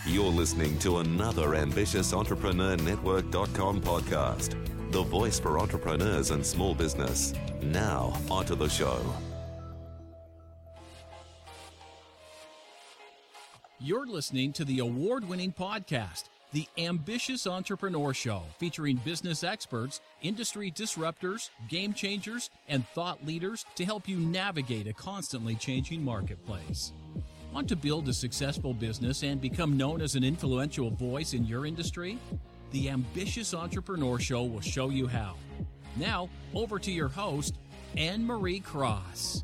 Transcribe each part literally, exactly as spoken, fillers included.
You're listening to another Ambitious Entrepreneur Network dot com podcast, the voice for entrepreneurs and small business. Now, onto the show. You're listening to the award-winning podcast, The Ambitious Entrepreneur Show, featuring business experts, industry disruptors, game changers, and thought leaders to help you navigate a constantly changing marketplace. Want to build a successful business and become known as an influential voice in your industry? The Ambitious Entrepreneur Show will show you how. Now, over to your host, Anne-Marie Cross.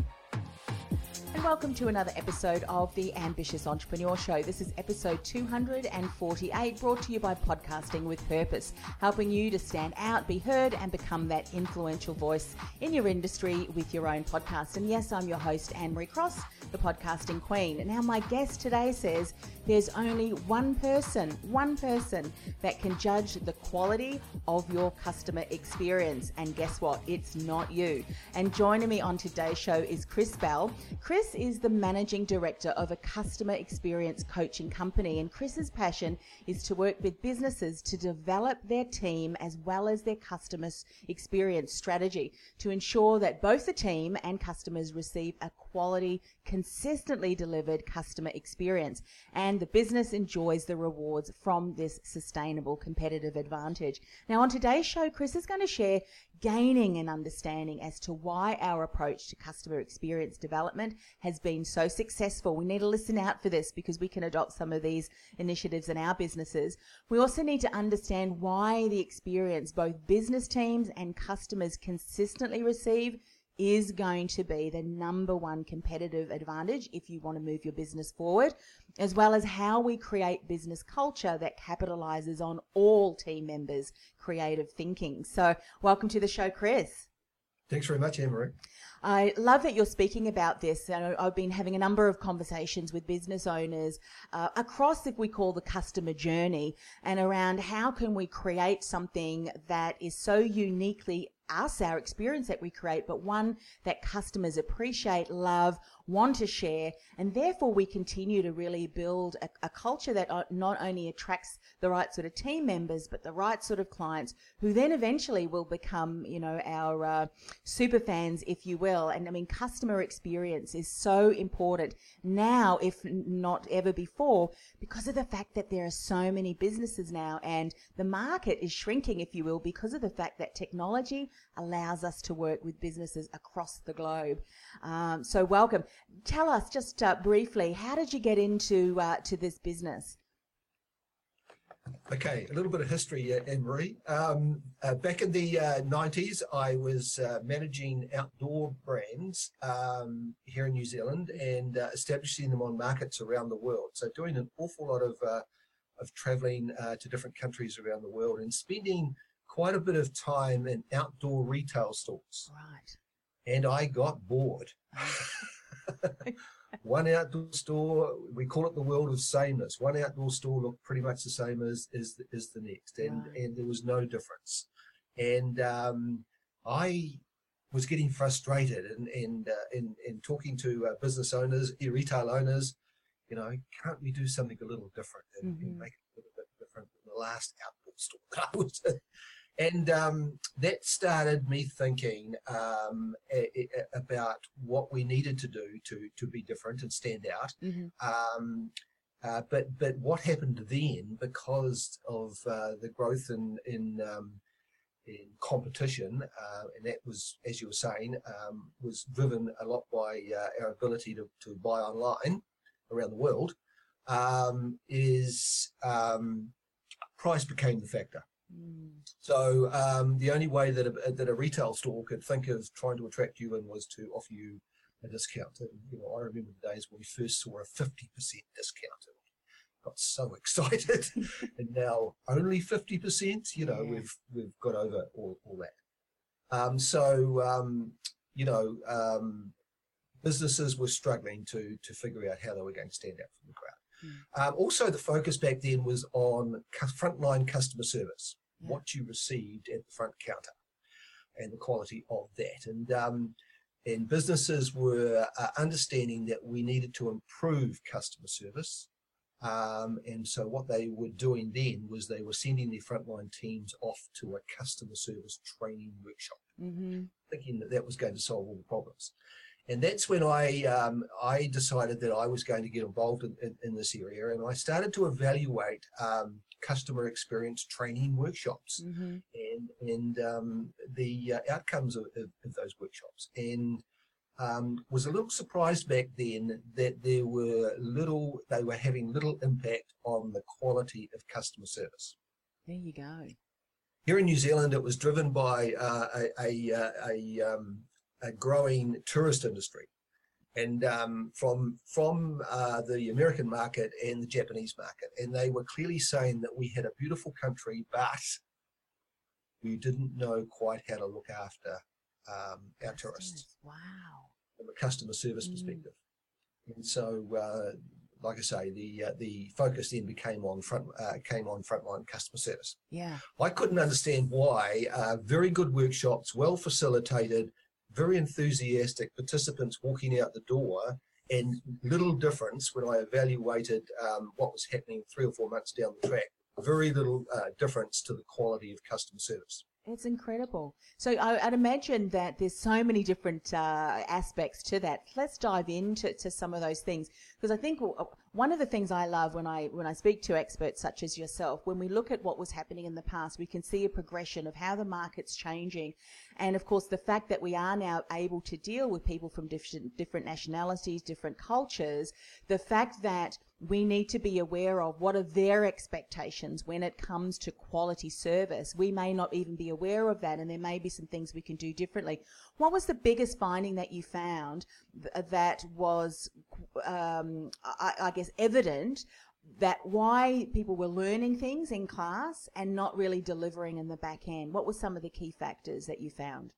And welcome to another episode of the Ambitious Entrepreneur Show. This is episode two hundred forty-eight, brought to you by Podcasting with Purpose, helping you to stand out, be heard, and become that influential voice in your industry with your own podcast. And yes, I'm your host, Anne-Marie Cross, the podcasting queen. And now my guest today says there's only one person, one person that can judge the quality of your customer experience. And guess what? It's not you. And joining me on today's show is Chris Bell. Chris is the managing director of a customer experience coaching company. And Chris's passion is to work with businesses to develop their team as well as their customer experience strategy to ensure that both the team and customers receive a quality, consistently delivered customer experience, and the business enjoys the rewards from this sustainable competitive advantage. Now, on today's show, Chris is going to share gaining an understanding as to why our approach to customer experience development has been so successful. We need to listen out for this because we can adopt some of these initiatives in our businesses. We also need to understand why the experience both business teams and customers consistently receive is going to be the number one competitive advantage if you want to move your business forward, as well as how we create business culture that capitalizes on all team members' creative thinking. So welcome to the show, Chris. Thanks very much, Anne-Marie. I love that you're speaking about this. And I've been having a number of conversations with business owners uh, across, if we call the customer journey, and around how can we create something that is so uniquely us, our experience that we create, but one that customers appreciate, love, want to share, and therefore we continue to really build a, a culture that not only attracts the right sort of team members, but the right sort of clients who then eventually will become, you know, our uh, super fans, if you will. And I mean, customer experience is so important now, if not ever before, because of the fact that there are so many businesses now and the market is shrinking, if you will, because of the fact that technology allows us to work with businesses across the globe. Um, so welcome. Tell us just uh, briefly, how did you get into uh, to this business? Okay, a little bit of history, uh, Anne-Marie. Um, uh, back in the uh, nineties, I was uh, managing outdoor brands um, here in New Zealand and uh, establishing them on markets around the world. So doing an awful lot of uh, of traveling uh, to different countries around the world and spending quite a bit of time in outdoor retail stores. Right. And I got bored. One outdoor store, we call it the world of sameness. One outdoor store looked pretty much the same as is the, is the next, and Right. and there was no difference. And um, I was getting frustrated, and and uh, in in talking to uh, business owners, retail owners, you know, can't we do something a little different and, Mm-hmm. and make it a little bit different than the last outdoor store that I was in? And um, that started me thinking um, a, a, about what we needed to do to to be different and stand out. Mm-hmm. Um, uh, but but what happened then, because of uh, the growth in in, um, in competition, uh, and that was, as you were saying, um, was driven a lot by uh, our ability to, to buy online around the world, um, is um, price became the factor. Mm. So um, the only way that a, that a retail store could think of trying to attract you in was to offer you a discount. And, you know, I remember the days when we first saw a fifty percent discount and got so excited. And now only fifty percent, you know, Yeah. we've we've got over all, all that. Um, so, um, you know, um, businesses were struggling to to figure out how they were going to stand out from the crowd. Mm. Um, also, the focus back then was on cu- frontline customer service, Yeah. what you received at the front counter and the quality of that. And um, and businesses were uh, understanding that we needed to improve customer service Um, and so what they were doing then was they were sending their frontline teams off to a customer service training workshop, Mm-hmm. thinking that that was going to solve all the problems. And that's when I um, I decided that I was going to get involved in, in, in this area, and I started to evaluate um, customer experience training workshops Mm-hmm. and and um, the uh, outcomes of, of, of those workshops, and um, was a little surprised back then that there were little they were having little impact on the quality of customer service. There you go. Here in New Zealand, it was driven by uh, a a, a, a, um, a growing tourist industry, and um, from from uh, the American market and the Japanese market, and they were clearly saying that we had a beautiful country, but we didn't know quite how to look after um, our tourists Wow. from a customer service Mm. perspective. And so, uh, like I say, the uh, the focus then became on front uh, came on frontline customer service. Yeah. I couldn't understand why uh, very good workshops, well facilitated, very enthusiastic participants walking out the door, and little difference when I evaluated um, what was happening three or four months down the track, very little uh, difference to the quality of customer service. It's incredible. So I, I'd imagine that there's so many different uh, aspects to that. Let's dive into to some of those things, because I think one of the things I love when I when I speak to experts such as yourself, when we look at what was happening in the past, we can see a progression of how the market's changing, and of course the fact that we are now able to deal with people from different different nationalities, different cultures, the fact that we need to be aware of what are their expectations when it comes to quality service. We may not even be aware of that, and there may be some things we can do differently. What was the biggest finding that you found th- that was, um, I, I guess, evident that why people were learning things in class and not really delivering in the back end? What were some of the key factors that you found?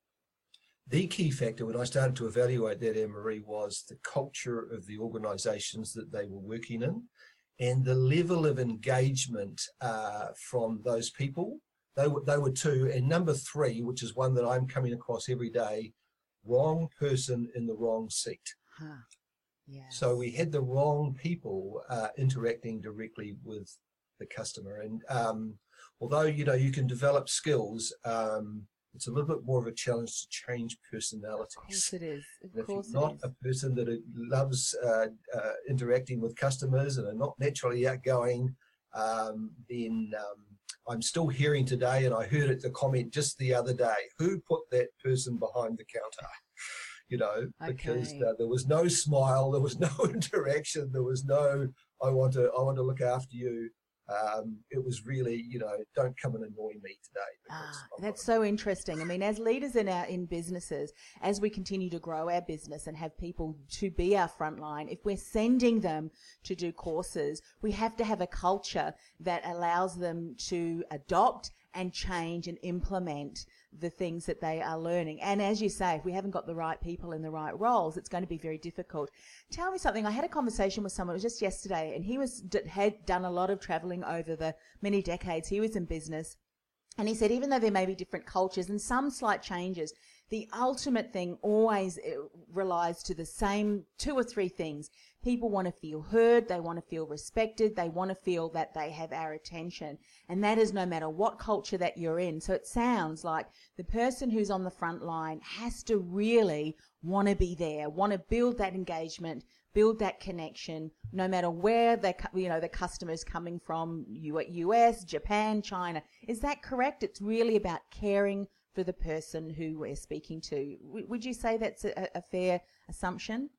The key factor when I started to evaluate that, Anne-Marie, was the culture of the organisations that they were working in and the level of engagement uh, from those people. They were, they were two. And number three, which is one that I'm coming across every day, wrong person in the wrong seat. Huh. Yeah. So we had the wrong people uh, interacting directly with the customer. And um, although, you know, you can develop skills, um, it's a little bit more of a challenge to change personalities. Of course it is. Of And if course you're not it is. a person that loves uh, uh, interacting with customers and are not naturally outgoing, um, then um, I'm still hearing today, and I heard it, the comment just the other day, who put that person behind the counter? You know, because Okay. uh, there was no smile, there was no interaction, there was no, I want to, I want to look after you. Um, it was really, you know, don't come and annoy me today. because Ah, I'm that's not- so interesting. I mean, as leaders in our in businesses, as we continue to grow our business and have people to be our frontline, if we're sending them to do courses, we have to have a culture that allows them to adopt and change and implement the things that they are learning. And as you say, if we haven't got the right people in the right roles, it's going to be very difficult. Tell me something. I had a conversation with someone, it was just yesterday, and he was d- had done a lot of traveling over the many decades he was in business. And he said, even though there may be different cultures and some slight changes, the ultimate thing always uh, relies to the same two or three things. People want to feel heard, they want to feel respected, they want to feel that they have our attention. And that is no matter what culture that you're in. So it sounds like the person who's on the front line has to really want to be there, want to build that engagement, build that connection, no matter where the you know the customer's coming from, U S, Japan, China. Is that correct? It's really about caring for the person who we're speaking to. W- would you say that's a, a fair assumption?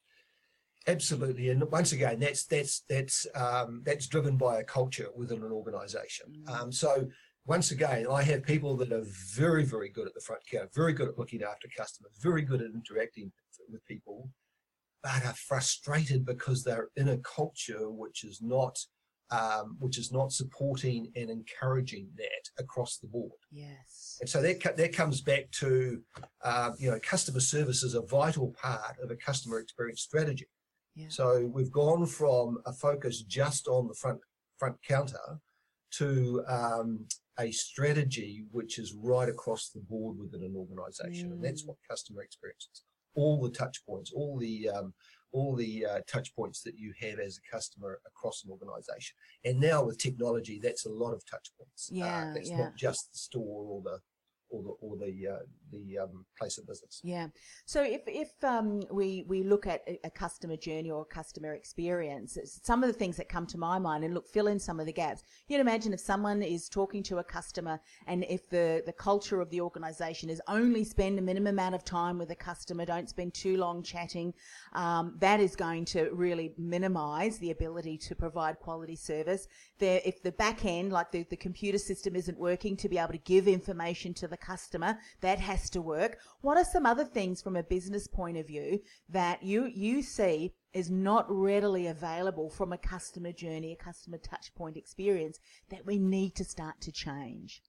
Absolutely, and once again, that's that's that's um, that's driven by a culture within an organisation. Mm. Um, so once again, I have people that are very, very good at the front counter, very good at looking after customers, very good at interacting with people, but are frustrated because they're in a culture which is not um, which is not supporting and encouraging that across the board. Yes. And so that co- that comes back to uh, you know customer service is a vital part of a customer experience strategy. Yeah. So we've gone from a focus just on the front front counter to um, a strategy which is right across the board within an organisation, Mm. and that's what customer experience is. All the touch points, all the um, all the uh, touch points that you have as a customer across an organization. And now with technology, that's a lot of touch points. Yeah, uh, that's yeah. not just the store or the or the or the uh, the um, place of business. Yeah. So if if um, we we look at a, a customer journey or a customer experience, some of the things that come to my mind, and look, fill in some of the gaps. You'd imagine if someone is talking to a customer, and if the the culture of the organisation is only spend a minimum amount of time with a customer, don't spend too long chatting, um, that is going to really minimise the ability to provide quality service. There, if the back end, like the the computer system, isn't working to be able to give information to the customer, that has to work. What are some other things from a business point of view that you you see is not readily available from a customer journey, a customer touch point experience that we need to start to change?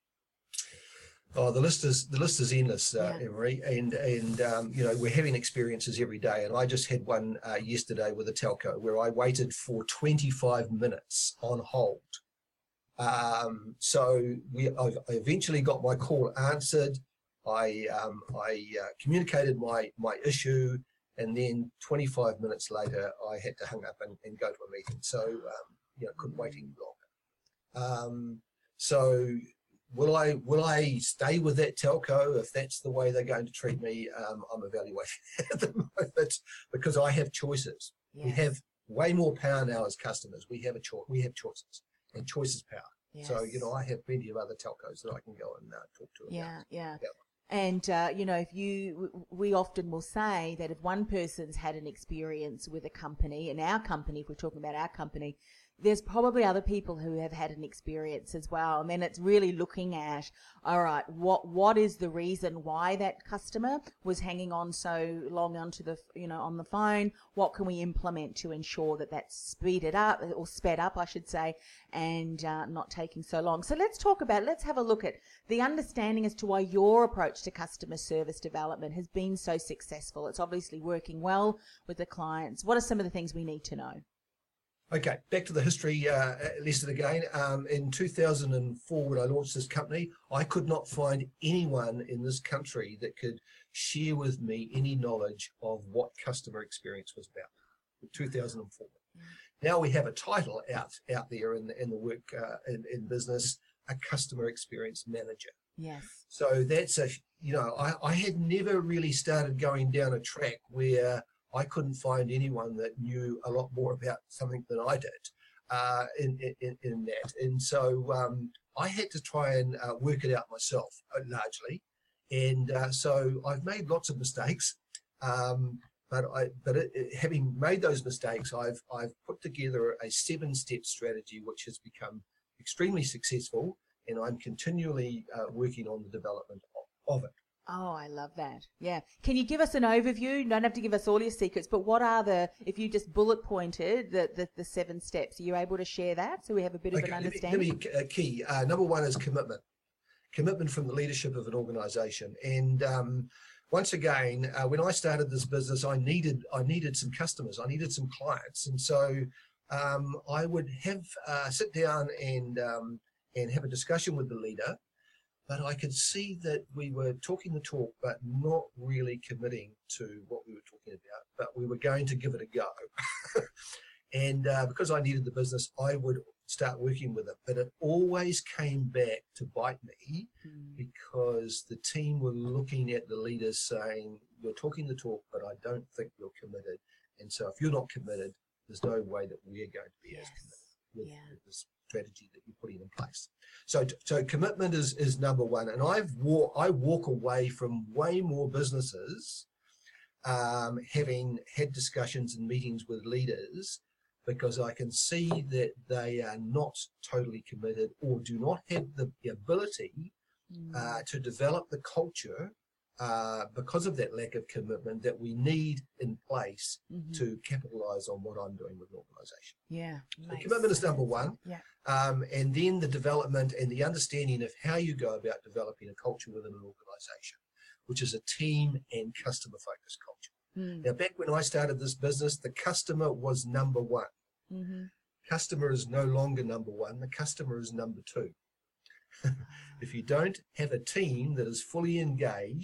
Oh, the list is the list is endless, uh, Yeah. Emery, and and um, you know, we're having experiences every day. And I just had one uh, yesterday with a telco where I waited for twenty-five minutes on hold. Um, so we I've, I eventually got my call answered. I um, I uh, communicated my my issue, and then twenty-five minutes later, I had to hang up and, and go to a meeting. So um, you know, couldn't wait any longer. Um, so. Will I will I stay with that telco if that's the way they're going to treat me? Um, I'm evaluating at the moment because I have choices. Yes. We have way more power now as customers. We have a choice. We have choices, and choice is power. Yes. So you know, I have plenty of other telcos that I can go and uh, talk to. Yeah, about. yeah. Yeah. And, uh, you know, if you, we often will say that if one person's had an experience with a company, and our company, if we're talking about our company, there's probably other people who have had an experience as well. And then it's really looking at, all right, what what is the reason why that customer was hanging on so long onto the, you know, on the phone? What can we implement to ensure that that's speeded up, or sped up, I should say, and uh, not taking so long? So let's talk about, let's have a look at the understanding as to why your approach to customer service development has been so successful. It's obviously working well with the clients. What are some of the things we need to know? Okay, back to the history uh, lesson again. Um, in two thousand four, when I launched this company, I could not find anyone in this country that could share with me any knowledge of what customer experience was about. In two thousand four. Mm. Now we have a title out out there in the, in the work uh, in, in business, a customer experience manager. Yes. So that's a, you know, I, I had never really started going down a track where I couldn't find anyone that knew a lot more about something than I did uh, in, in, in that. And so um, I had to try and uh, work it out myself, uh, largely. And uh, so I've made lots of mistakes. Um, but I, but it, it, having made those mistakes, I've, I've put together a seven-step strategy, which has become extremely successful. And I'm continually uh, working on the development of, of it. Oh, I love that. Yeah. Can you give us an overview? You don't have to give us all your secrets, but what are the, if you just bullet pointed, the, the, the seven steps, are you able to share that so we have a bit okay, of an understanding? Let me, let me uh, key. Uh, number one is commitment. Commitment from the leadership of an organization. And um, once again, uh, when I started this business, I needed I needed some customers. I needed some clients. And so um, I would have uh, sit down and um, and have a discussion with the leader. But I could see that we were talking the talk, but not really committing to what we were talking about. But we were going to give it a go. and uh, because I needed the business, I would start working with it. But it always came back to bite me mm. because the team were looking at the leaders saying, you're talking the talk, but I don't think you're committed. And so if you're not committed, there's no way that we're going to be yes. as committed with, yeah. with this strategy that you're putting in place. So, so commitment is, is number one. And I've walk, I walk away from way more businesses um, having had discussions and meetings with leaders because I can see that they are not totally committed or do not have the ability mm. uh, to develop the culture uh, because of that lack of commitment that we need in place mm-hmm. to capitalize on what I'm doing with an organization. Yeah. So commitment is number one. Yeah. Um, and then the development and the understanding of how you go about developing a culture within an organization, which is a team and customer focused culture. Mm. Now, back when I started this business, the customer was number one. Mm-hmm. Customer is no longer number one. The customer is number two. If you don't have a team that is fully engaged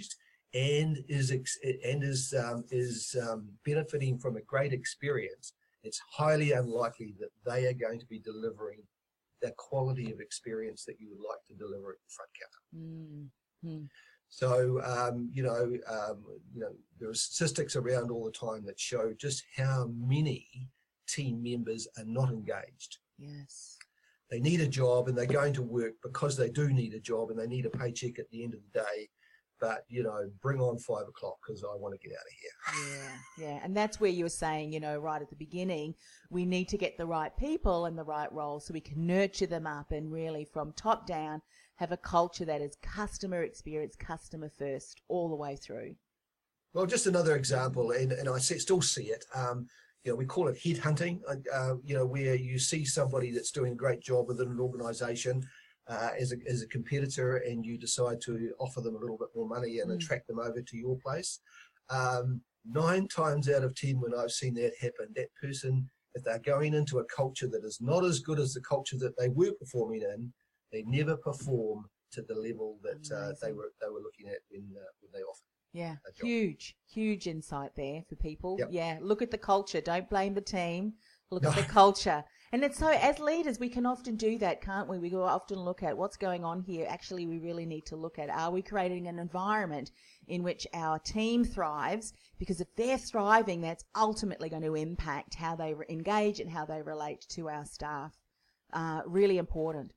and is ex- and is um, is um, benefiting from a great experience, it's highly unlikely that they are going to be delivering the quality of experience that you would like to deliver at the front counter. Mm-hmm. So, um, you know, um, you know, there are statistics around all the time that show just how many team members are not engaged. Yes. They need a job and they're going to work because they do need a job and they need a paycheck at the end of the day. But, you know, bring on five o'clock because I want to get out of here. Yeah, yeah. And that's where you were saying, you know, right at the beginning, we need to get the right people in the right role so we can nurture them up and really from top down have a culture that is customer experience, customer first all the way through. Well, just another example, and, and I see, still see it. Um, you know, we call it headhunting, uh, you know, where you see somebody that's doing a great job within an organisation uh, as, a, as a competitor and you decide to offer them a little bit more money and mm. attract them over to your place. Um, nine times out of ten when I've seen that happen, that person, if they're going into a culture that is not as good as the culture that they were performing in, they never perform to the level that uh, they were they were looking at when uh, when they offered. Yeah, huge, huge insight there for people. Yep. Yeah, look at the culture. Don't blame the team. Look No. at the culture. And it's so, as leaders, we can often do that, can't we? We will often look at what's going on here. Actually, we really need to look at, are we creating an environment in which our team thrives? Because if they're thriving, that's ultimately going to impact how they re- engage and how they relate to our staff. Uh, really important.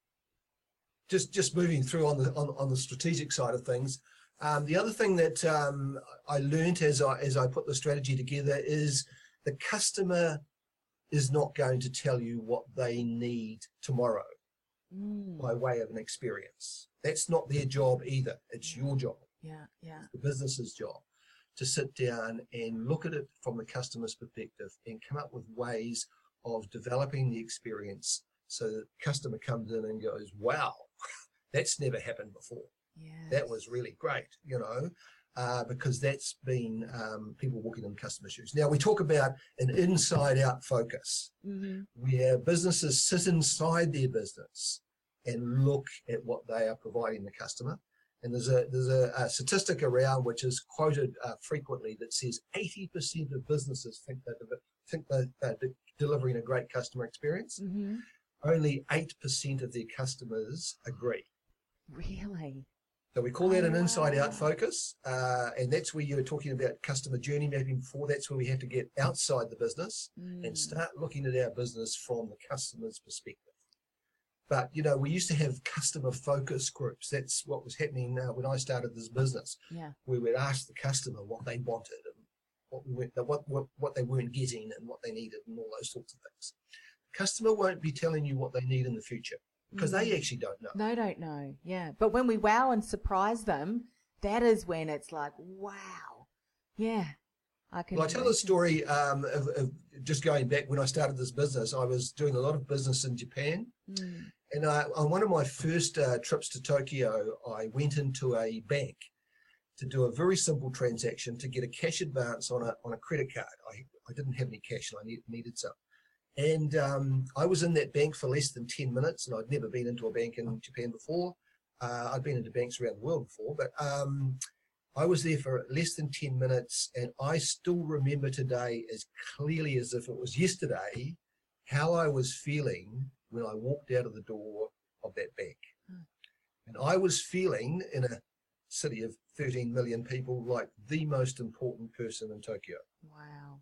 Just just moving through on the on, on the strategic side of things. Um, the other thing that um, I learned as I as I put the strategy together is the customer is not going to tell you what they need tomorrow mm. by way of an experience. That's not their job either. It's your job. Yeah, yeah. It's the business's job to sit down and look at it from the customer's perspective and come up with ways of developing the experience so that the customer comes in and goes, wow, that's never happened before. Yes. That was really great, you know, uh, because that's been um, people walking in customer shoes. Now, we talk about an inside-out focus, mm-hmm. where businesses sit inside their business and look at what they are providing the customer. And there's a there's a, a statistic around which is quoted uh, frequently that says eighty percent of businesses think that think that they're de- delivering a great customer experience. Mm-hmm. Only eight percent of their customers agree. Really? So we call that an inside-out focus, uh, and that's where you were talking about customer journey mapping before. That's where we have to get outside the business mm. and start looking at our business from the customer's perspective. But, you know, we used to have customer focus groups. That's what was happening uh, when I started this business. Yeah. We would ask the customer what they wanted and what, we went, what, what, what they weren't getting and what they needed and all those sorts of things. The customer won't be telling you what they need in the future, because mm. they actually don't know. They don't know, yeah. But when we wow and surprise them, that is when it's like, wow, yeah. I can. Well, I tell a story um, of, of just going back when I started this business. I was doing a lot of business in Japan. Mm. And I, on one of my first uh, trips to Tokyo, I went into a bank to do a very simple transaction to get a cash advance on a on a credit card. I, I didn't have any cash and I need, needed some. And um, I was in that bank for less than ten minutes, and I'd never been into a bank in Japan before. Uh, I'd been into banks around the world before, but um, I was there for less than ten minutes, and I still remember today as clearly as if it was yesterday how I was feeling when I walked out of the door of that bank. Hmm. And I was feeling, in a city of thirteen million people, like the most important person in Tokyo. Wow.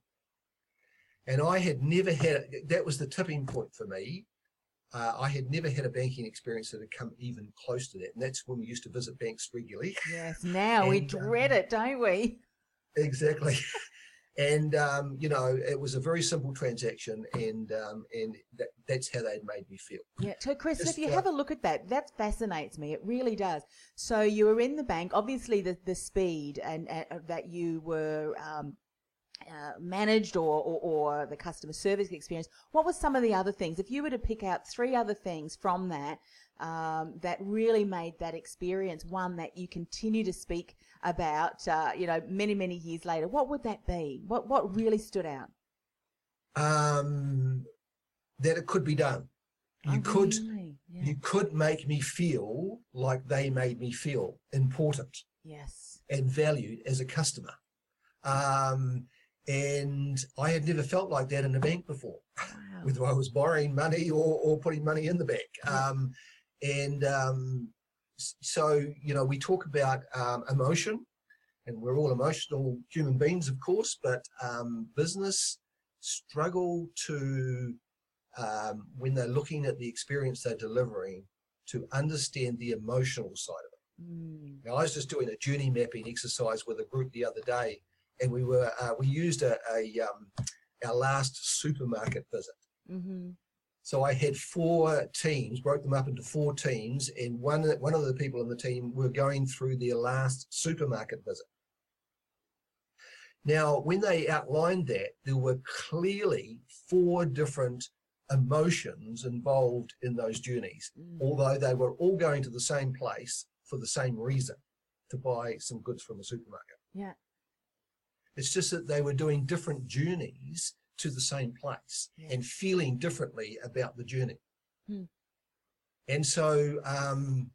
And I had never had, that was the tipping point for me. Uh, I had never had a banking experience that had come even close to that. And that's when we used to visit banks regularly. Yes, now and, we dread um, it, don't we? Exactly. And, um, you know, it was a very simple transaction, and um, and that, that's how they'd made me feel. Yeah. So, Chris, Just, if you uh, have a look at that, that fascinates me. It really does. So you were in the bank, obviously the, the speed and uh, that you were um, uh, managed or, or, or the customer service experience. What were some of the other things? If you were to pick out three other things from that, um, that really made that experience one that you continue to speak about, uh, you know, many, many years later, what would that be? What what really stood out? Um, that it could be done. You oh, could really? Yeah. you could make me feel like they made me feel important. Yes. and valued as a customer. Um, and I had never felt like that in a bank before, Wow. whether I was borrowing money or, or putting money in the bank. Um, and um, so, you know, we talk about um, emotion, and we're all emotional human beings, of course, but um, business struggle to, um, when they're looking at the experience they're delivering, to understand the emotional side of it. Mm. Now, I was just doing a journey mapping exercise with a group the other day, and we were uh, we used a, a um, our last supermarket visit. Mm-hmm. So I had four teams, broke them up into four teams, and one one of the people in the team were going through their last supermarket visit. Now, when they outlined that, there were clearly four different emotions involved in those journeys, Mm. although they were all going to the same place for the same reason, to buy some goods from a supermarket. Yeah. It's just that they were doing different journeys to the same place Yeah. and feeling differently about the journey. Hmm. And so, um,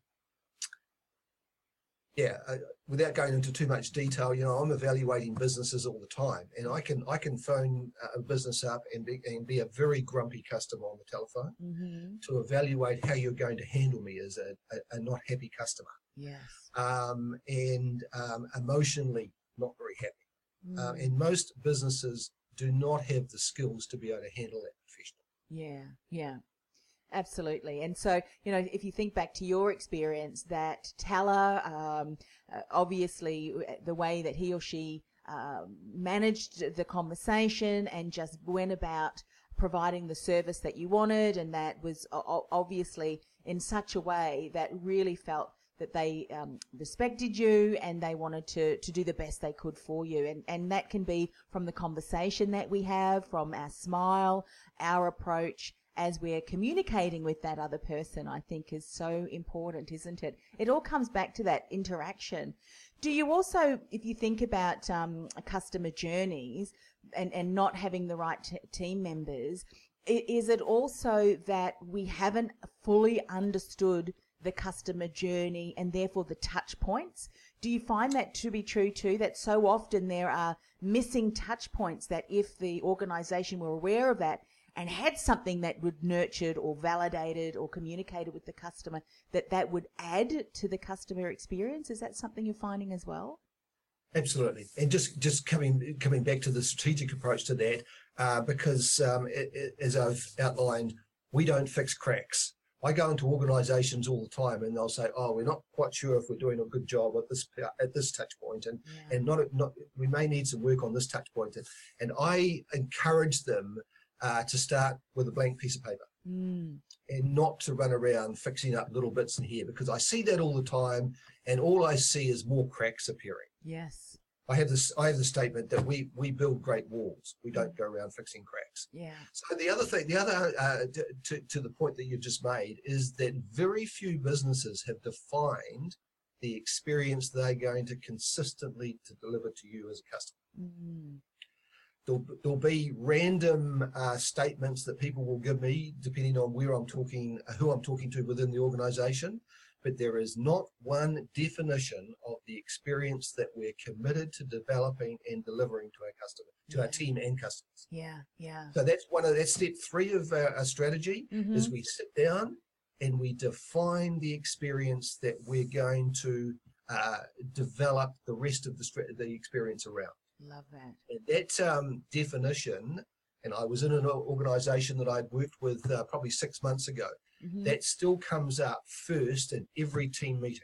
yeah, uh, without going into too much detail, you know, I'm evaluating businesses all the time, and I can I can phone a business up and be, and be a very grumpy customer on the telephone Mm-hmm. to evaluate how you're going to handle me as a, a, a not happy customer, Yes. um, and um, emotionally not very happy. Mm. Uh, and most businesses do not have the skills to be able to handle that professionally. Yeah, yeah, absolutely. And so, you know, if you think back to your experience, that teller, um, uh, obviously the way that he or she um, managed the conversation and just went about providing the service that you wanted, and that was o- obviously in such a way that really felt that they um, respected you and they wanted to, to do the best they could for you. And, and that can be from the conversation that we have, from our smile, our approach as we're communicating with that other person, I think is so important, isn't it? It all comes back to that interaction. Do you also, if you think about um, customer journeys and, and not having the right t- team members, i- is it also that we haven't fully understood the customer journey and therefore the touch points? Do you find that to be true too, that so often there are missing touch points that if the organisation were aware of that and had something that would nurtured or validated or communicated with the customer, that that would add to the customer experience? Is that something you're finding as well? Absolutely. And just, just coming coming back to the strategic approach to that, uh, because um, it, it, as I've outlined, we don't fix cracks. I go into organisations all the time, and they'll say, "Oh, we're not quite sure if we're doing a good job at this at this touch point, and Yeah. and not not we may need some work on this touch point." And, and I encourage them uh, to start with a blank piece of paper Mm. and not to run around fixing up little bits in here, because I see that all the time, and all I see is more cracks appearing. Yes. I have this. I have the statement that we we build great walls. We don't go around fixing cracks. Yeah. So the other thing, the other uh, to, to to the point that you just made, is that very few businesses have defined the experience they're going to consistently to deliver to you as a customer. Mm. There'll, there'll be random uh, statements that people will give me depending on where I'm talking, who I'm talking to within the organisation. But there is not one definition of the experience that we're committed to developing and delivering to our customer, to Yeah. our team and customers. Yeah. Yeah. So that's one of that's step three of our, our strategy, Mhm. is we sit down and we define the experience that we're going to uh, develop the rest of the stra- the experience around. Love that. And that um, definition, and I was in an organisation that I'd worked with uh, probably six months ago. Mhm. That still comes up first in every team meeting.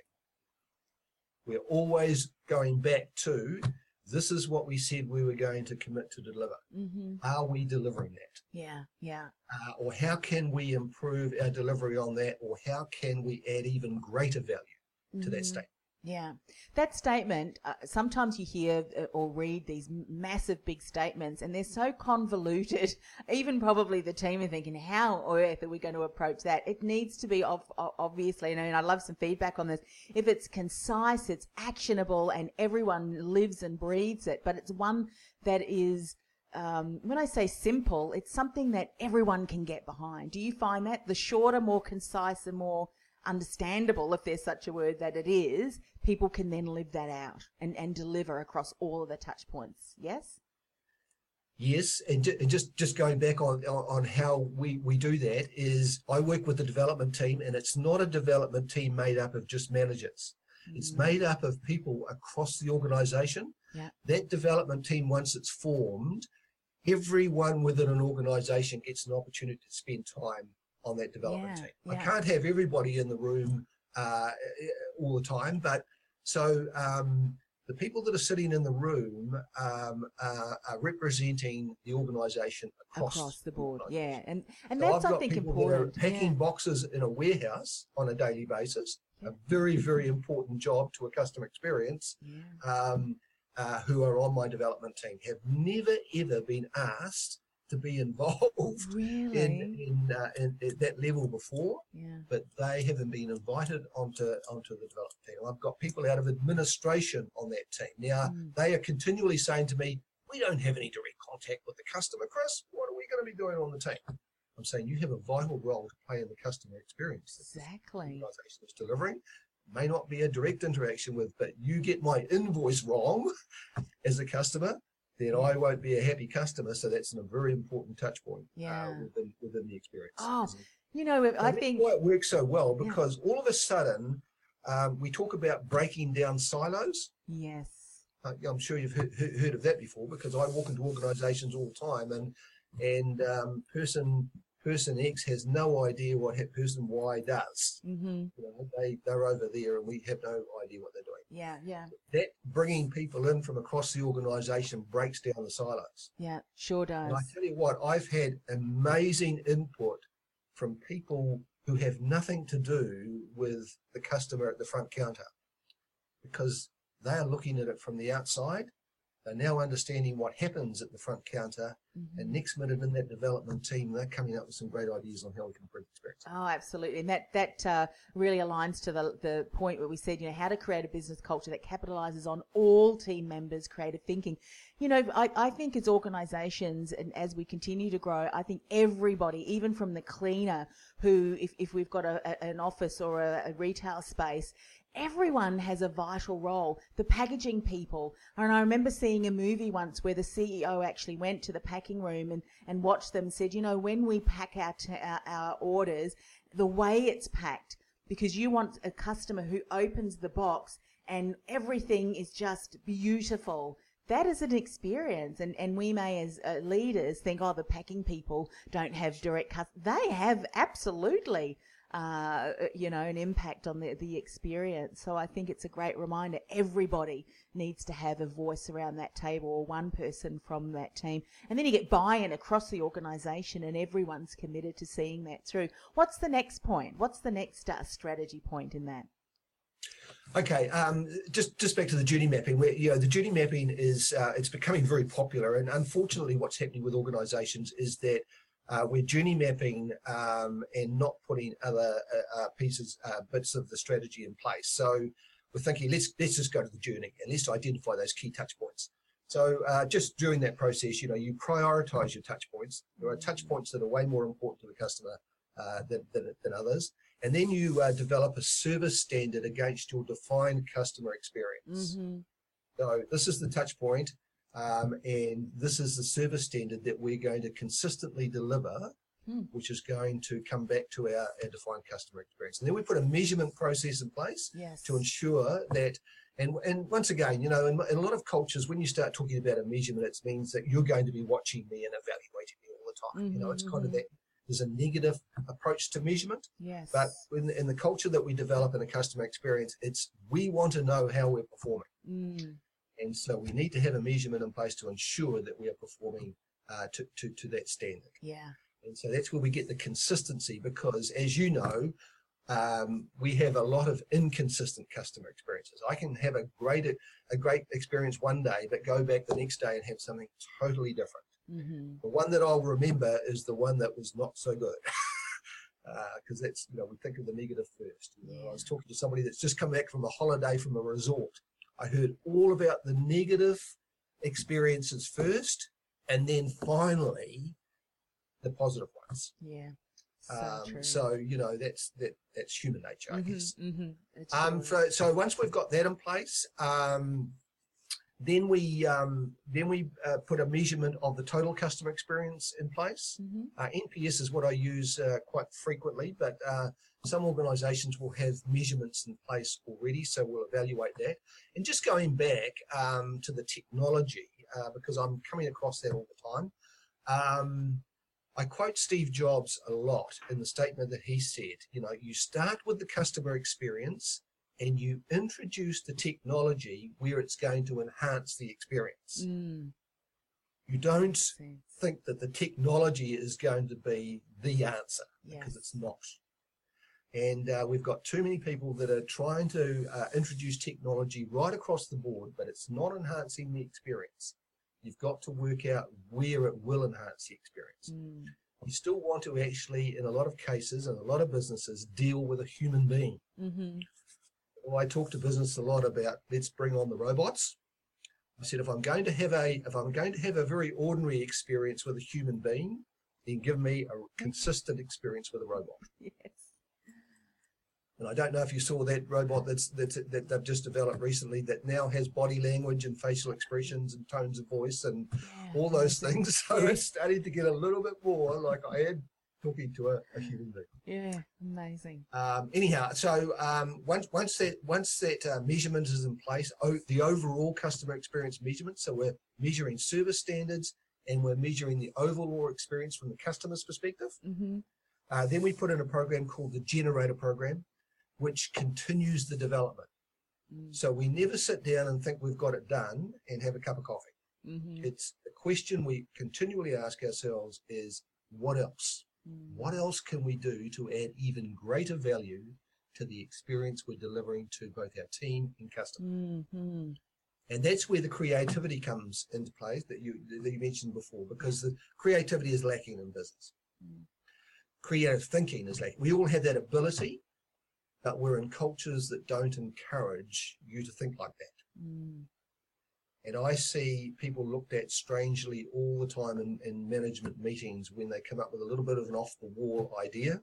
We're always going back to, this is what we said we were going to commit to deliver. Mhm. Are we delivering that? Yeah. Yeah. Uh, or how can we improve our delivery on that? Or how can we add even greater value to that Mhm. statement? Yeah. That statement, uh, sometimes you hear uh, or read these m- massive big statements and they're so convoluted. Even probably the team are thinking, how on earth are we going to approach that? It needs to be ov- o- obviously, and I mean, I'd love some feedback on this. If it's concise, it's actionable and everyone lives and breathes it, but it's one that is, um, when I say simple, it's something that everyone can get behind. Do you find that? The shorter, more concise and more understandable, if there's such a word, that it is, people can then live that out and, and deliver across all of the touch points. Yes? Yes, and, ju- and just, just going back on, on on how we, we do that is I work with the development team, and it's not a development team made up of just managers. Mm. It's made up of people across the organisation. Yeah. That development team, once it's formed, everyone within an organisation gets an opportunity to spend time on that development yeah, team. Yeah. I can't have everybody in the room uh, all the time, but so... Um, the people that are sitting in the room um, uh, are representing the organisation across, across the board. The yeah, and and so that's I've got I think people important. That are packing yeah. boxes in a warehouse on a daily basis. Yeah. A very very important job to a customer experience. Yeah. Um, uh, who are on my development team have never ever been asked to be involved really? in in, uh, in at that level before, yeah. but they haven't been invited onto onto the development team. I've got people out of administration on that team. Now, mm. they are continually saying to me, we don't have any direct contact with the customer, Chris. What are we going to be doing on the team? I'm saying you have a vital role to play in the customer experience. Exactly. The organisation is delivering. May not be a direct interaction with, but you get my invoice wrong as a customer, then I won't be a happy customer. So that's a very important touch point yeah. uh, within, within the experience. Oh, you know, I so think... That's why it works so well, because yeah. all of a sudden, um, we talk about breaking down silos. Yes. Uh, I'm sure you've heard, heard of that before, because I walk into organisations all the time, and and um, person person X has no idea what person Y does. Mm-hmm. You know, they they're over there, and we have no idea what they're doing. Yeah, yeah. That bringing people in from across the organisation breaks down the silos. Yeah, sure does. And I tell you what, I've had amazing input from people who have nothing to do with the customer at the front counter, because they are looking at it from the outside. They're now understanding what happens at the front counter, mm-hmm. and next minute in that development team, they're coming up with some great ideas on how we can improve the experience. Oh, absolutely. And that, that uh, really aligns to the, the point where we said, you know, how to create a business culture that capitalizes on all team members' creative thinking. You know, I, I think as organizations and as we continue to grow, I think everybody, even from the cleaner who, if, if we've got a, a, an office or a, a retail space, everyone has a vital role. The packaging people. And I remember seeing a movie once where the C E O actually went to the packing room and, and watched them, said, you know, when we pack our, t- our, our orders, the way it's packed, because you want a customer who opens the box and everything is just beautiful. That is an experience. And, and we may, as uh, leaders, think, oh, the packing people don't have direct customers. They have absolutely Uh, you know, an impact on the, the experience. So I think it's a great reminder. Everybody needs to have a voice around that table, or one person from that team. And then you get buy-in across the organisation, and everyone's committed to seeing that through. What's the next point? What's the next uh, strategy point in that? Okay, um, just just back to the journey mapping. Where you know the journey mapping is uh, it's becoming very popular, and unfortunately, what's happening with organisations is that Uh, we're journey mapping um, and not putting other uh, uh, pieces, uh, bits of the strategy in place. So we're thinking, let's let's just go to the journey and let's identify those key touch points. So uh, just during that process, you know, you prioritise your touch points. There are touch points that are way more important to the customer uh, than, than than others, and then you uh, develop a service standard against your defined customer experience. Mm-hmm. So this is the touch point. Um, and this is the service standard that we're going to consistently deliver, mm. which is going to come back to our, our defined customer experience. And then we put a measurement process in place yes. to ensure that, and, and once again, you know, in, in a lot of cultures, when you start talking about a measurement, it means that you're going to be watching me and evaluating me all the time. Mm-hmm, you know, it's mm-hmm. kind of that, there's a negative approach to measurement. Yes. But in, in the culture that we develop in a customer experience, it's we want to know how we're performing. Mm. And so we need to have a measurement in place to ensure that we are performing uh, to, to, to that standard. Yeah. And so that's where we get the consistency, because as you know, um, we have a lot of inconsistent customer experiences. I can have a great, a great experience one day, but go back the next day and have something totally different. Mm-hmm. The one that I'll remember is the one that was not so good. Because uh, that's, you know, we think of the negative first. You know, yeah. I was talking to somebody that's just come back from a holiday from a resort. I heard all about the negative experiences first, and then finally the positive ones. Yeah. So um, true. so you know that's that that's human nature, I Mm-hmm, guess. mm-hmm. It Um, sure so so once we've got that in place, um, then we um, then we uh, put a measurement of the total customer experience in place. Mm-hmm. Uh, N P S is what I use uh, quite frequently, but uh, some organisations will have measurements in place already, so we'll evaluate that. And just going back um, to the technology, uh, because I'm coming across that all the time. Um, I quote Steve Jobs a lot in the statement that he said, you know, you start with the customer experience and you introduce the technology where it's going to enhance the experience. Mm. You don't Sense. think that the technology is going to be the answer, Yes. because it's not. And uh, we've got too many people that are trying to uh, introduce technology right across the board, but it's not enhancing the experience. You've got to work out where it will enhance the experience. Mm. You still want to actually, in a lot of cases and a lot of businesses, deal with a human being. Mm-hmm. Well, I talk to business a lot about let's bring on the robots. I said if I'm going to have a if I'm going to have a very ordinary experience with a human being, then give me a consistent experience with a robot. Yes. And I don't know if you saw that robot that's, that's that they've just developed recently that now has body language and facial expressions and tones of voice and Yeah, all those amazing. things. So Yeah. it's starting to get a little bit more like I am talking to a, a human being. Yeah, amazing. Um, anyhow, so um, once once that once that uh, measurement is in place, o- the overall customer experience measurement. So we're measuring service standards and we're measuring the overall experience from the customer's perspective. Mm-hmm. Uh, then we put in a program called the Generator Program, which continues the development. Mm. So we never sit down and think we've got it done and have a cup of coffee. Mm-hmm. It's the question we continually ask ourselves is, what else? Mm. What else can we do to add even greater value to the experience we're delivering to both our team and customers? Mm-hmm. And that's where the creativity comes into play that you that you mentioned before, because the creativity is lacking in business. Mm. Creative thinking is lacking. We all have that ability, but we're in cultures that don't encourage you to think like that. Mm. And I see people looked at strangely all the time in, in management meetings when they come up with a little bit of an off-the-wall idea.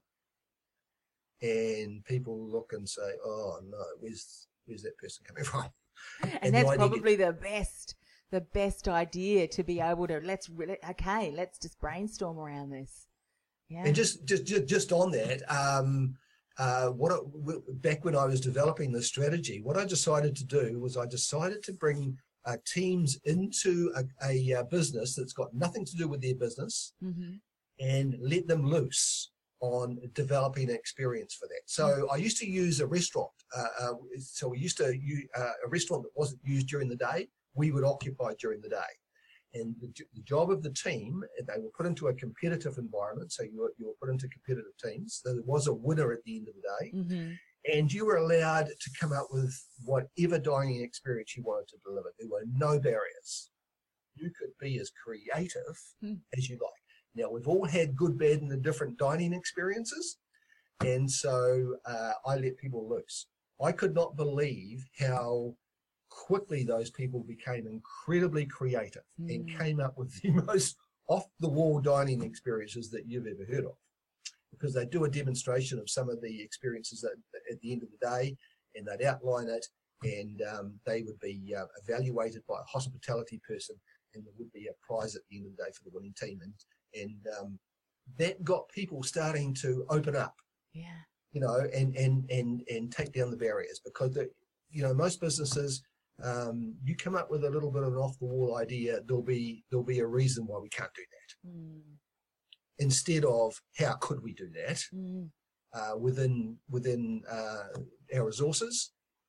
And people look and say, oh, no, where's where's that person coming from? And, And the that's idea probably the best, the best idea to be able to, let's, really, okay, let's just brainstorm around this. Yeah. And just, just, just, just on that, um, uh, what I, w- back when I was developing the strategy, what I decided to do was I decided to bring uh, teams into a, a, uh business that's got nothing to do with their business Mm-hmm. and let them loose on developing an experience for that. So I used to use a restaurant. Uh, uh, so we used to use uh, a restaurant that wasn't used during the day. We would occupy during the day. And the, the job of the team, they were put into a competitive environment. So you were, you were put into competitive teams. So there was a winner at the end of the day. Mm-hmm. And you were allowed to come up with whatever dining experience you wanted to deliver. There were no barriers. You could be as creative Hmm. as you like. Now, we've all had good, bad, and the different dining experiences. And so uh, I let people loose. I could not believe how quickly those people became incredibly creative Mm. and came up with the most off-the-wall dining experiences that you've ever heard of. Because they do a demonstration of some of the experiences that, at the end of the day, and they'd outline it, and um, they would be uh, evaluated by a hospitality person, and there would be a prize at the end of the day for the winning team. And, and um, that got people starting to open up, Yeah. you know, and, and, and, and take down the barriers. Because, the, you know, most businesses, um, you come up with a little bit of an off-the-wall idea, there'll be, there'll be a reason why we can't do that. Mm. Instead of how could we do that Mm. uh, within within uh, our resources,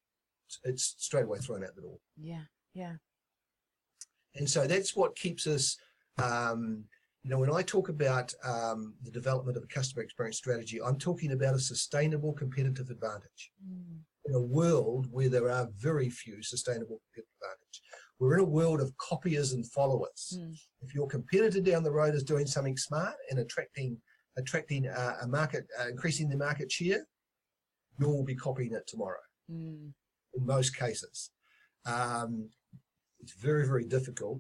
it's straight away thrown out the door. Yeah. Yeah. And so that's what keeps us, um, you know, when I talk about um, the development of a customer experience strategy, I'm talking about a sustainable competitive advantage. Mm. In a world where there are very few sustainable competitive advantage. We're in a world of copiers and followers. Mm. If your competitor down the road is doing something smart and attracting attracting uh, a market, uh, increasing the market share, you'll be copying it tomorrow. Mm. In most cases, um, it's very, very difficult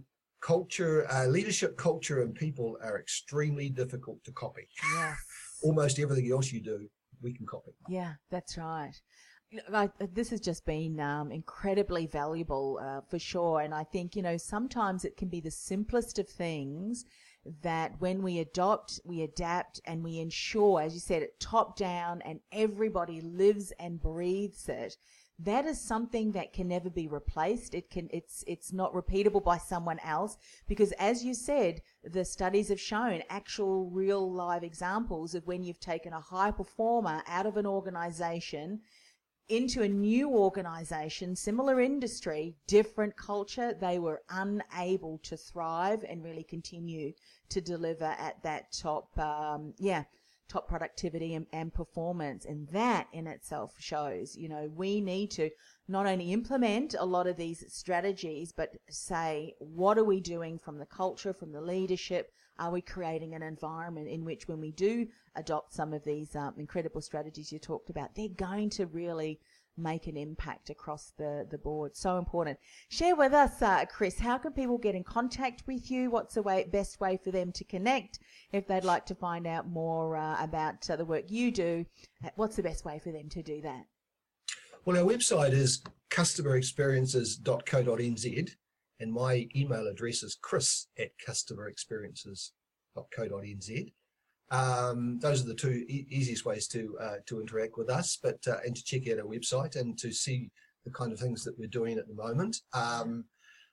culture, uh, leadership, culture, and people are extremely difficult to copy. Yes. Almost everything else you do, we can copy. Yeah, that's right. You know, I, this has just been um, incredibly valuable uh, for sure. And I think, you know, sometimes it can be the simplest of things that when we adopt, we adapt, and we ensure, as you said, it top down and everybody lives and breathes it. That is something that can never be replaced. It can, it's, it's not repeatable by someone else, because as you said, the studies have shown actual real live examples of when you've taken a high performer out of an organization into a new organization, similar industry, different culture, they were unable to thrive and really continue to deliver at that top, um, yeah, top productivity and, and performance. And that in itself shows, you know, we need to not only implement a lot of these strategies, but say, what are we doing from the culture, from the leadership? Are we creating an environment in which when we do adopt some of these um, incredible strategies you talked about, they're going to really make an impact across the, the board? So important. Share with us, uh, Chris, how can people get in contact with you? What's the way, best way for them to connect if they'd like to find out more uh, about uh, the work you do? What's the best way for them to do that? Well, our website is customer experiences dot co dot n z, and my email address is chris at customer experiences dot co dot n z. Um, those are the two e- easiest ways to uh, to interact with us, but uh, and to check out our website and to see the kind of things that we're doing at the moment. Um,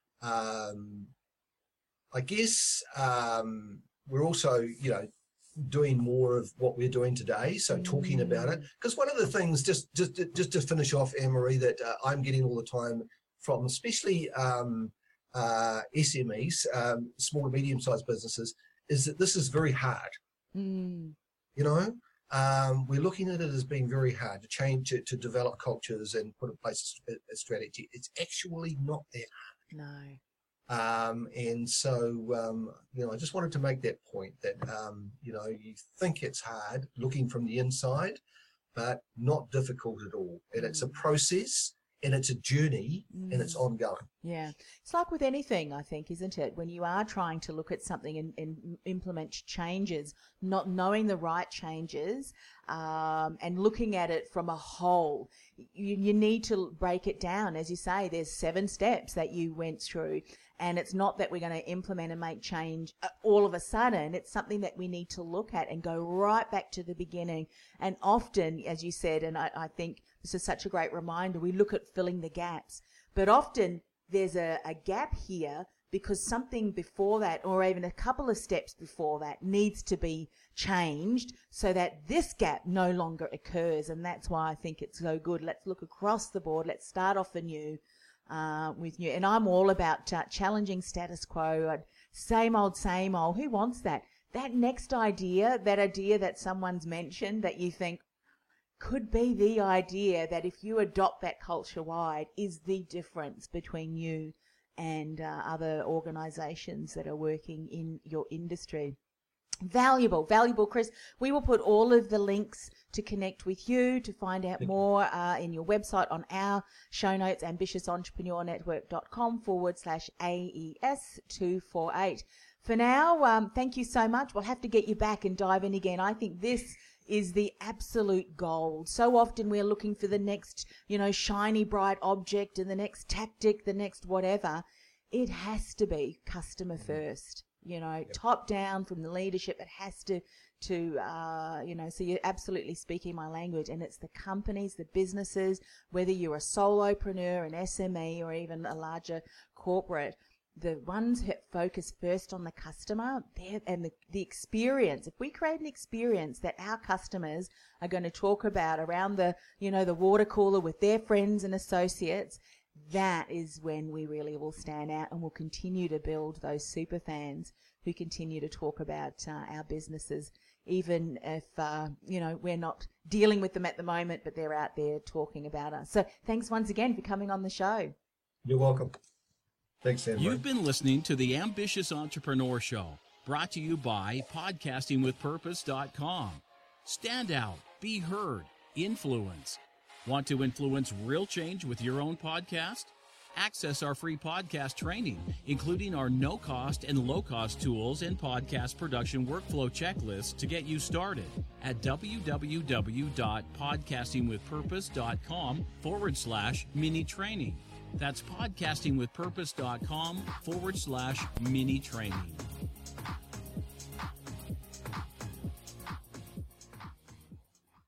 um, I guess um, we're also, you know, doing more of what we're doing today, so talking about it, because one of the things, just just just to finish off, Anne-Marie, that uh, I'm getting all the time from especially um, uh, S M Es, um, small to medium-sized businesses, is that this is very hard. Mm. You know, um, we're looking at it as being very hard to change it, to develop cultures and put in place a, a strategy. It's actually not that hard. No. Um, and so, um, you know, I just wanted to make that point that, um, you know, you think it's hard looking from the inside, but not difficult at all. And it's a process, and it's a journey, mm. and it's ongoing. Yeah. It's like with anything, I think, isn't it? When you are trying to look at something and, and implement changes, not knowing the right changes, um, and looking at it from a whole, you, you need to break it down. As you say, there's seven steps that you went through. And it's not that we're going to implement and make change all of a sudden. It's something that we need to look at and go right back to the beginning. And often, as you said, and I, I think this is such a great reminder, we look at filling the gaps. But often there's a, a gap here because something before that, or even a couple of steps before that, needs to be changed so that this gap no longer occurs. And that's why I think it's so good. Let's look across the board. Let's start off anew. Uh, with you. And I'm all about uh, challenging status quo. Uh, same old, same old. Who wants that? That next idea, that idea that someone's mentioned that you think could be the idea that if you adopt that culture-wide is the difference between you and uh, other organisations that are working in your industry. Valuable, valuable, Chris. We will put all of the links to connect with you, to find out more uh, in your website on our show notes, ambitious entrepreneur network dot com forward slash A E S two forty-eight. For now, um, thank you so much. We'll have to get you back and dive in again. I think this is the absolute gold. So often we're looking for the next, you know, shiny, bright object and the next tactic, the next whatever. It has to be customer first. You know, yep. Top down from the leadership, it has to, to uh, you know, so you're absolutely speaking my language. And it's the companies, the businesses, whether you're a solopreneur, an S M E, or even a larger corporate, the ones that focus first on the customer and the, the experience. If we create an experience that our customers are going to talk about around the, you know, the water cooler with their friends and associates, that is when we really will stand out and will continue to build those super fans who continue to talk about uh, our businesses, even if, uh, you know, we're not dealing with them at the moment, but they're out there talking about us. So thanks once again for coming on the show. You're welcome. Thanks, Sam. You've been listening to the Ambitious Entrepreneur Show, brought to you by podcasting with purpose dot com. Stand out, be heard, influence. Want to influence real change with your own podcast? Access our free podcast training, including our no-cost and low-cost tools and podcast production workflow checklists to get you started at www.podcastingwithpurpose.com forward slash mini training. That's podcastingwithpurpose.com forward slash mini training.